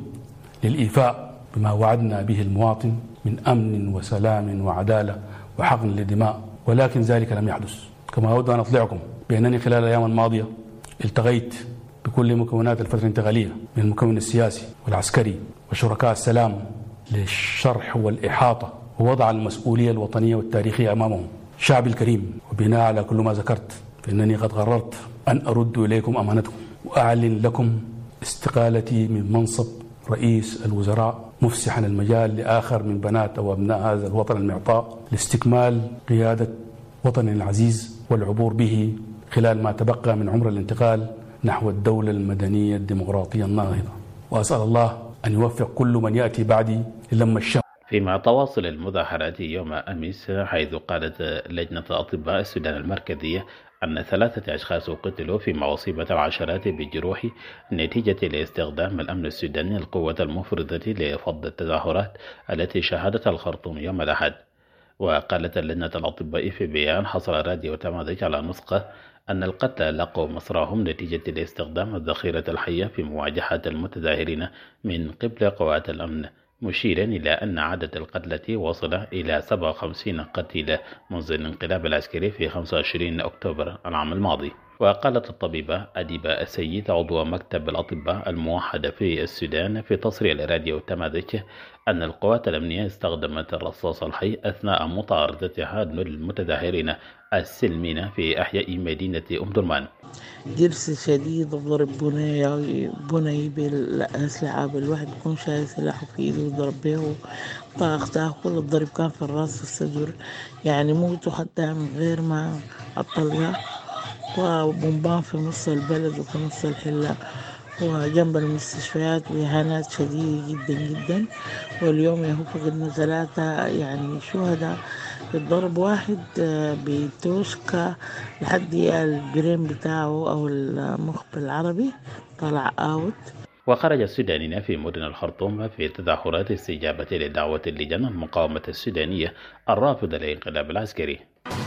للإيفاء بما وعدنا به المواطن من أمن وسلام وعدالة وحقن للدماء، ولكن ذلك لم يحدث. كما أود أن أطلعكم بأنني خلال الأيام الماضية التقيت بكل مكونات الفترة الانتقالية من المكون السياسي والعسكري وشركاء السلام للشرح والإحاطة ووضع المسؤولية الوطنية والتاريخية أمامهم. شعبي الكريم، وبناء على كل ما ذكرت فإنني قد قررت أن أرد إليكم أمانتكم وأعلن لكم استقالتي من منصب رئيس الوزراء، مفسحا المجال لآخر من بنات أو أبناء هذا الوطن المعطاء لاستكمال قيادة وطننا العزيز والعبور به خلال ما تبقى من عمر الانتقال نحو الدولة المدنية الديمقراطية الناهضة. وأسأل الله أن يوفق كل من يأتي بعدي للم الشمل. فيما تواصل المظاهرات يوم أمس، حيث قالت لجنة أطباء السودان المركزية أن 3 أشخاص قتلوا، فيما أصيبت العشرات بجروح نتيجة لاستخدام الأمن السوداني القوة المفرطة لفض التظاهرات التي شهدتها الخرطوم يوم الأحد. وقالت لجنة الأطباء في بيان حصل راديو تماذج على نسخة أن القتلى لقوا مصراهم نتيجة لاستخدام الذخيرة الحية في مواجهة المتظاهرين من قبل قوات الأمن، مشيرا إلى أن عدد القتلى وصل إلى 57 قتيل منذ الانقلاب العسكري في 25 أكتوبر العام الماضي. وقالت الطبيبة أديبة السيد عضو مكتب الأطباء الموحدة في السودان في تصريح لراديو تماذج أن القوات الأمنية استخدمت الرصاص الحي أثناء مطاردتها للمتظاهرين السلمين في أحياء مدينة أم درمان. درس شديد وضرب بني بالأسلحة، بالواحد يكون شايل سلاحه في إيده وضرب به طاقته. كل الضرب كان في الرأس والصدر، يعني موتوا حتى من غير ما الطلقة، وبومبان في نص البلد وفي نص الحلة وجنب المستشفيات، وإهانات شديدة جدا جدا. واليوم فقدنا 3 يعني شهداء الضرب واحد بتوشكا لحد البرين بتاعه أو المخ بالعربي طلع اوت. وخرج السودانيين في مدن الخرطوم في تظاهرات استجابة لدعوة اللجان المقاومة السودانية الرافضة للانقلاب العسكري.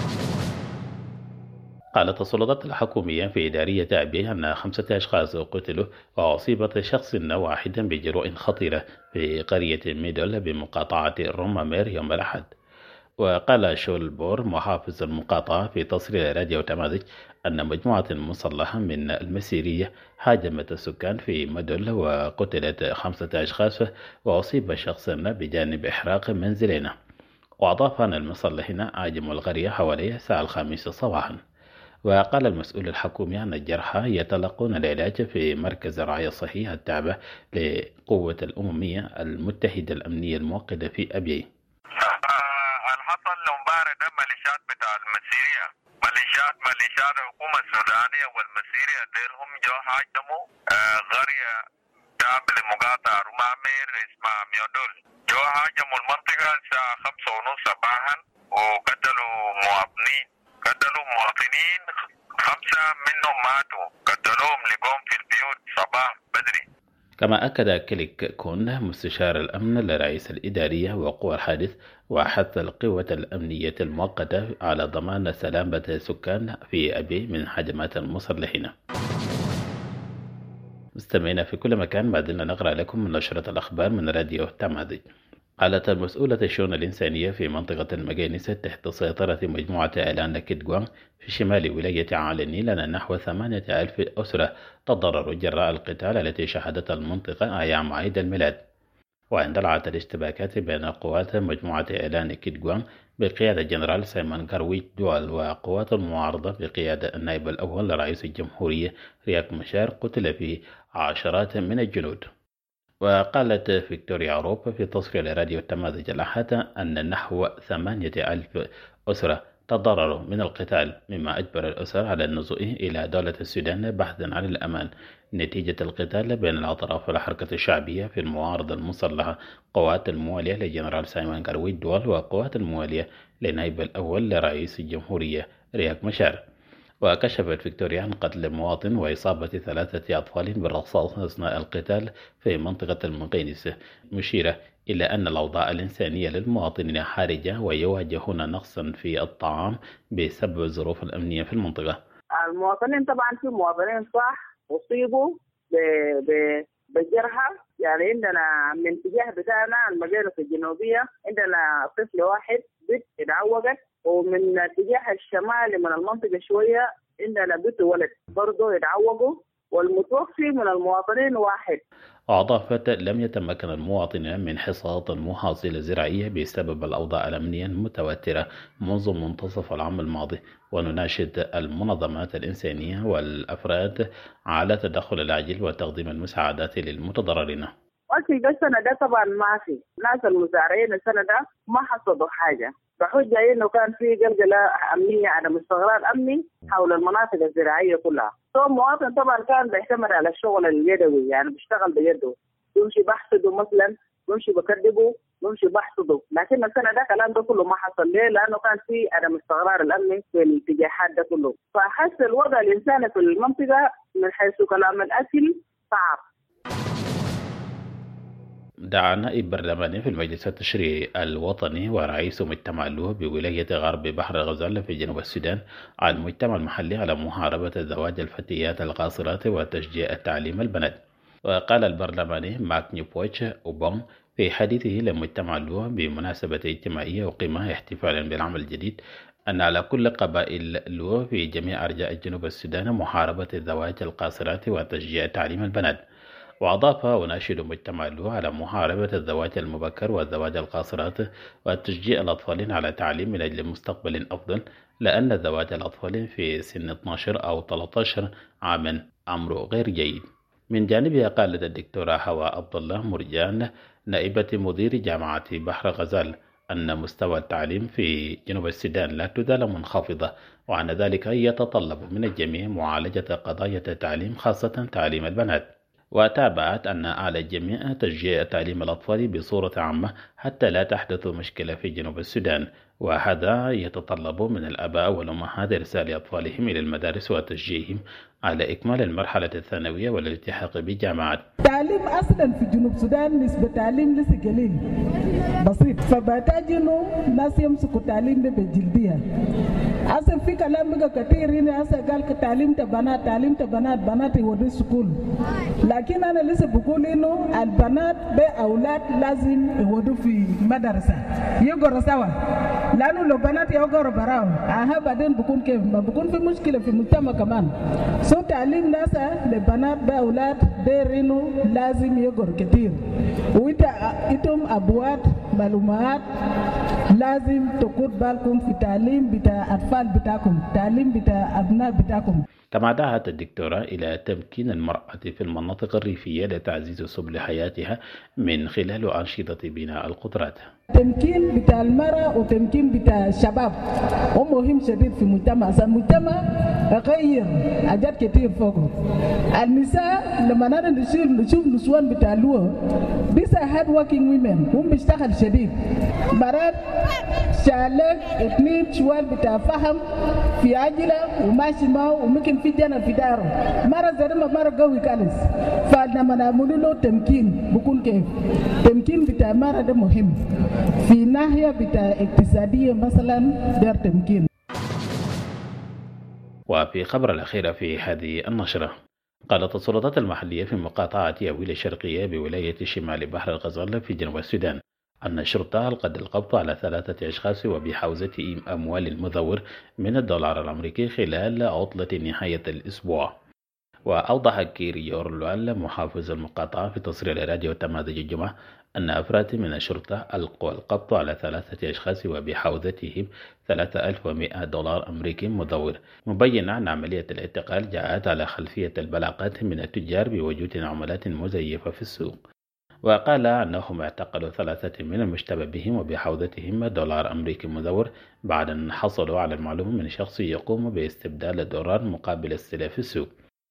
قالت السلطات الحكومية في إدارية أبي أن 5 أشخاص قتلوا وأصيبت شخص واحد بجروح خطيرة في قرية ميدل بمقاطعة رومامير يوم الأحد. وقال شول بور محافظ المقاطعة في تصريح راديو تمازج أن مجموعة مسلحة من المسيرية هاجمت السكان في مدل وقتلت 5 أشخاص وأصيب شخص بجانب إحراق منزلين. وأضاف أن المسلحين هاجموا القرية حوالي الساعة 5 صباحا. وقال المسؤول الحكومي أن الجرحى يتلقون العلاج في مركز الرعاية الصحية التابع لقوة الأممية المتحدة الأمنية الموقدة في أبيي. الحصل امبارح ده ميليشيات بتاع المسيرية، ميليشيات الحكومة السودانية والمسيرية ديلهم جو هاجموا قرية تابع لمقاطعة رومامير اسمها ميودول. جو هاجموا المنطقة الساعة 5:30 صباحا وقتلوا مواطنين 5 منهم ماتوا، قتلوهم لقوم في البيوت صباح بدري. كما أكد كليك كون مستشار الأمن لرئيس الإدارية وقوى الحادث وحث القوة الأمنية المؤقتة على ضمان سلامة السكان في أبي من هجمات المسلحين. مستمعين في كل مكان، ما زلنا نقرأ لكم من نشرة الأخبار من راديو تمازج. قالت المسؤولة الشؤون الإنسانية في منطقة المجانس تحت سيطرة مجموعة إعلان كيدغوان في شمال ولاية عالي النيل أن نحو 8,000 أسرة تضرروا جراء القتال التي شهدتها المنطقة أيام عيد الميلاد. واندلعت الاشتباكات بين قوات مجموعة إعلان كيدغوان بقيادة جنرال سيمون غارويت دول وقوات المعارضة بقيادة النائب الأول لرئيس الجمهورية رياك مشار قتل فيه عشرات من الجنود. وقالت فيكتوريا عروب في تصريح لراديو تمازج الأحد أن نحو 8,000 أسرة تضرروا من القتال، مما أجبر الأسر على النزوح إلى دولة السودان بحثا عن الأمان نتيجة القتال بين الأطراف والحركة الشعبية في المعارضة المسلحة، قوات الموالية لجنرال سيمون غارويت دول وقوات الموالية لنائب الأول لرئيس الجمهورية رياك مشار. وكشفت فيكتوريا عن قتل مواطن وإصابة 3 أطفال بالرصاص أثناء القتال في منطقة المقينس، مشيرة إلى أن الأوضاع الإنسانية للمواطنين حرجة ويواجهون نقصا في الطعام بسبب الظروف الأمنية في المنطقة. المواطنين طبعا في مواطنين صح أصيبوا بجرحى، يعني عندنا من اتجاه بتاعنا المجالس الجنوبية عندنا طفل واحد بنت اتعوجت، ومن اتجاه الشمالي من المنطقة شوية عندنا بنت وولد برضه اتعوجوا، والمتوفي من المواطنين واحد. أضافت لم يتمكن المواطنين من حصاد محاصيل زراعية بسبب الأوضاع الأمنية المتوترة منذ منتصف العام الماضي، ونناشد المنظمات الإنسانية والأفراد على التدخل العاجل وتقديم المساعدات للمتضررين. أكيد السنة ده طبعا ما في ناس المزارعين السنة ده ما حصدوا حاجة، بحجة إنه كان في قلقلة أمنية عدم استقرار أمني حول المناطق الزراعية كلها. المواطن طبعا كان بيعتمد على الشغل اليدوي، يعني بيشتغل بيده، يمشي بحصده مثلا، يمشي بكذبه، يمشي بحصده، لكن السنة ده الكلام ده كله ما حصل. ليه؟ لأنه كان في عدم استقرار الأمني في الاتجاهات ده كله، فحس الوضع الإنساني في المنطقة من حيث كلام الأكل صعب. دعا نائب برلماني في المجلس التشريعي الوطني ورئيس مجتمع اللوه بولاية غرب بحر الغزال في جنوب السودان على المجتمع المحلي على محاربة زواج الفتيات القاصرات وتشجيع التعليم البنات. وقال البرلماني ماك نيوبوتش أوبام في حديثه لمجتمع اللوه بمناسبة اجتماعية وقيمة احتفالا بالعام الجديد أن على كل قبائل اللوه في جميع أرجاء جنوب السودان محاربة زواج القاصرات وتشجيع تعليم البنات. وأضاف وناشد مجتمع اللوه على محاربة الزواج المبكر والزواج القاصرات وتشجيع الأطفال على تعليم من أجل مستقبل أفضل، لأن زواج الأطفال في سن 12 أو 13 عاما أمر غير جيد. من جانبها قالت الدكتورة حواء عبد الله مرجان نائبة مدير جامعة بحر غزال أن مستوى التعليم في جنوب السودان لا تزال منخفضة، وعن ذلك يتطلب من الجميع معالجة قضايا التعليم خاصة تعليم البنات. وتابعت أن على الجميع تشجيع تعليم الأطفال بصورة عامة حتى لا تحدث مشكلة في جنوب السودان، وهذا يتطلب من الآباء والأمهات إرسال أطفالهم إلى المدارس وتشجيعهم على إكمال المرحلة الثانوية والالتحاق بالجامعات. تعليم أصلا في جنوب السودان نسبة تعليم لسه قليل بسيط، فبحتاج إنه الناس يمسكوا التعليم ده بجلدية. أصلا في كلام بقى كتير هنا أصلا قال تعليم بنات بنات يودوا السكول، لكن أنا لسه بقول إنه البنات بأولاد لازم يودوا في مدرسة يقرأ سوا، لأنه لو بنات يقرأ براهم بعدين بكون كيف ما بكون في مشكلة في المجتمع كمان. تعليم ناس لبنات بأولاد ديرينو لازم يقرأ كتير، وإنتم أبوات معلومات لازم تاخد بالكم في تعليم بتاع أطفال بتاعكم، تعليم بتاع أبناء بتاعكم. كما دعت الدكتورة إلى تمكين المرأة في المناطق الريفية لتعزيز سبل حياتها من خلال أنشطة بناء القدرات. تمكين بتاع المرأة وتمكين بتاع الشباب ومهم شديد في المجتمع. المجتمع غير حاجات كتير فوقه. النساء لما نشوف نسوان بتاع اللوه these are hard working women، هم بيشتغل شديد، مرات شالك 2 شوال بتاع فهم في عجلة وماشي معه وممكن في جنة في داره، مرة زرمة مرة قوي كالس. فلما نعمل له تمكين بكون كيف تمكين بتاع مرة ده مهم في ناحية بتاع اقتصادية مثلا دار تمكين. وفي خبر الأخير في هذه النشرة، قالت السلطات المحلية في مقاطعة أويل الشرقية بولاية شمال بحر الغزال في جنوب السودان أن الشرطة ألقت القبض على 3 أشخاص وبحوزتهم أموال المزور من الدولار الأمريكي خلال عطلة نهاية الأسبوع. وأوضح كيري يورلوال محافظ المقاطعة في تصريح راديو تمازج الجمعة أن أفراد من الشرطة ألقوا القبض على 3 أشخاص وبحوزتهم 3100 دولار أمريكي مزور، مبينا أن عملية الاعتقال جاءت على خلفية البلاغات من التجار بوجود عملات مزيفة في السوق. وقال أنهم اعتقلوا 3 من المشتبه بهم وبحوزتهم دولار أمريكي مزور بعد أن حصلوا على المعلومة من شخص يقوم باستبدال الدولار مقابل السلع في السوق.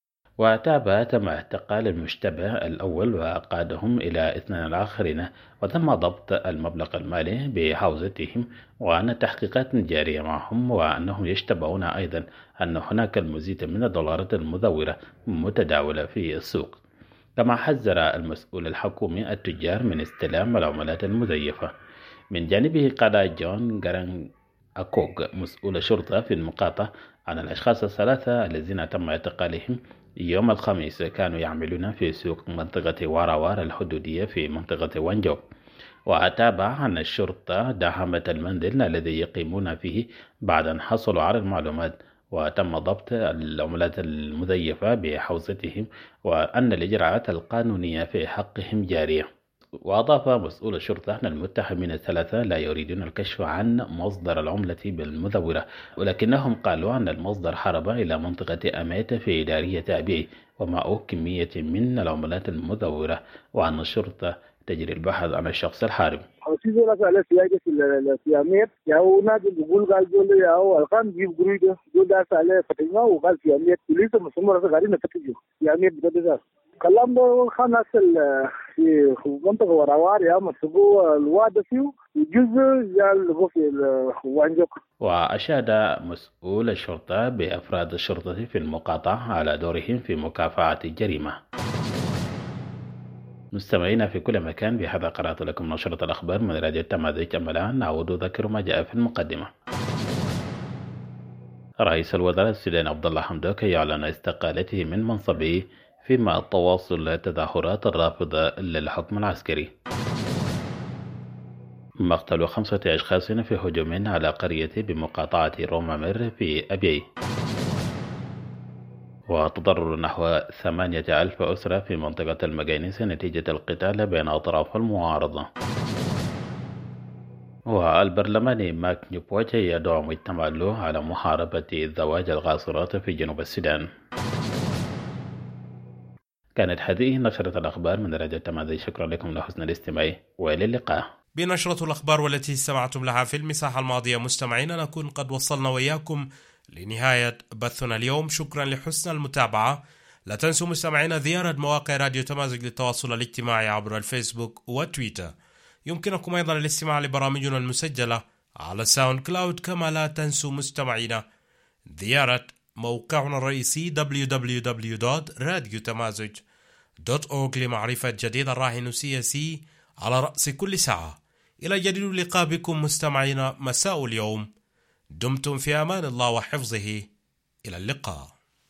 تم اعتقال المشتبه الأول وقادهم إلى 2 الآخرين، وتم ضبط المبلغ المالي بحوزتهم، وأن التحقيقات جارية معهم، وأنهم يشتبهون أيضا أن هناك المزيد من الدولارات المزورة متداولة في السوق. كما حذر المسؤول الحكومي التجار من استلام العملات المزيفة. من جانبه قال جون غاران أكوغ مسؤول الشرطة في المقاطعة عن الأشخاص 3 الذين تم اعتقالهم يوم الخميس كانوا يعملون في سوق منطقة واراوار الحدودية في منطقة وانجو. وتابع أن الشرطة داهمت المنزل الذي يقيمون فيه بعد أن حصلوا على المعلومات، وتم ضبط العملات المزيفة بحوزتهم، وأن الإجراءات القانونية في حقهم جارية. وأضاف مسؤول الشرطة أن المتهمين 3 لا يريدون الكشف عن مصدر العملة بالمزورة، ولكنهم قالوا أن المصدر هرب إلى منطقة أميت في إدارية أبي ومعه كمية من العملات المزورة، وأن الشرطة تجري البحث عن الشخص الحارب. في زول على سياجة في أمير ياو نادي بيقول قال زول ياو القام جيب قريده زول داس عليه فتنة وقال في أمير بوليس مسمى رأس قاعدين نفتشوا في أمير بدأ كلام ده خلاص في منطقة وراوار يا مسقوا الواد فيه جزء جال في وانجوك. وأشاد مسؤول الشرطة بأفراد الشرطة في المقاطعة على دورهم في مكافحة الجريمة. مستمعينا في كل مكان، بهذا قرأت لكم نشرة الأخبار من راديو تمازج. أما الآن نعود ذكر ما جاء في المقدمة. رئيس الوزراء السوداني عبد الله حمدوك يعلن استقالته من منصبه فيما تواصل تظاهرات الرافضة للحكم العسكري. مقتل 5 أشخاص في هجوم على قرية بمقاطعة رومامير في أبيي. وتضرر نحو 8000 أسرة في منطقة المجانيس نتيجة القتال بين أطراف المعارضة. والبرلماني ماك نيوبوتش يدعو مجتمع له على محاربة زواج الغاصرات في جنوب السودان. كانت هذه نشرة الأخبار من راديو تمازج. شكرا لكم لحسن الاستماع وإلى اللقاء. بنشرة الأخبار والتي استمعتم لها في المساحة الماضية مستمعينا نكون قد وصلنا وإياكم لنهاية بثنا اليوم. شكرا لحسن المتابعة. لا تنسوا مستمعينا زيارة مواقع راديو تمازج للتواصل الاجتماعي عبر الفيسبوك وتويتر. يمكنكم أيضا الاستماع لبرامجنا المسجلة على ساوند كلاود. كما لا تنسوا مستمعينا زيارة موقعنا الرئيسي www.radiotamazig.org لمعرفة جديد الراهن السياسي على رأس كل ساعة. إلى جديد اللقاء بكم مستمعينا مساء اليوم. دمتم في أمان الله وحفظه. إلى اللقاء.